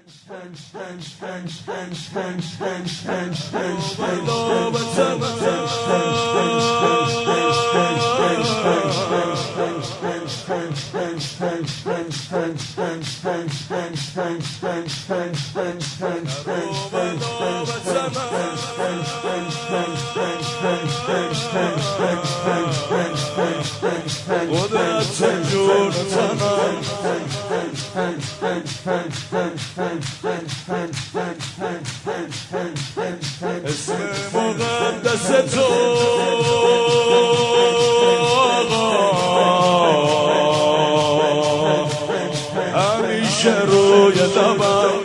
اسم مقدس تو همیشه روی لبم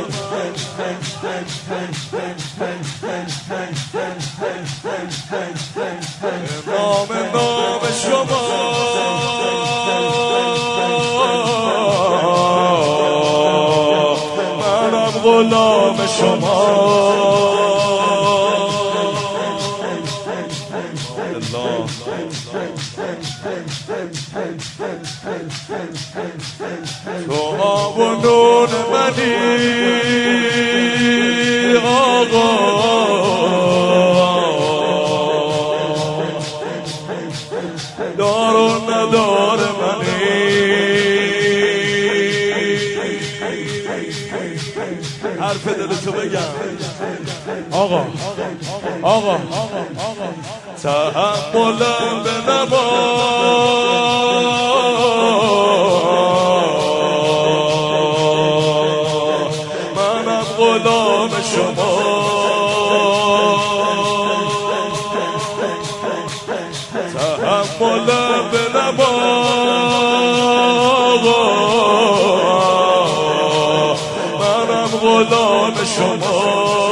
نام شما منم غلام شما تو آب و نون منی آقا دار و ندار منی حرف دلتو بگم آقا آقا تحملم به نبا منم غلام شما تحملم به نبا منم غلام شما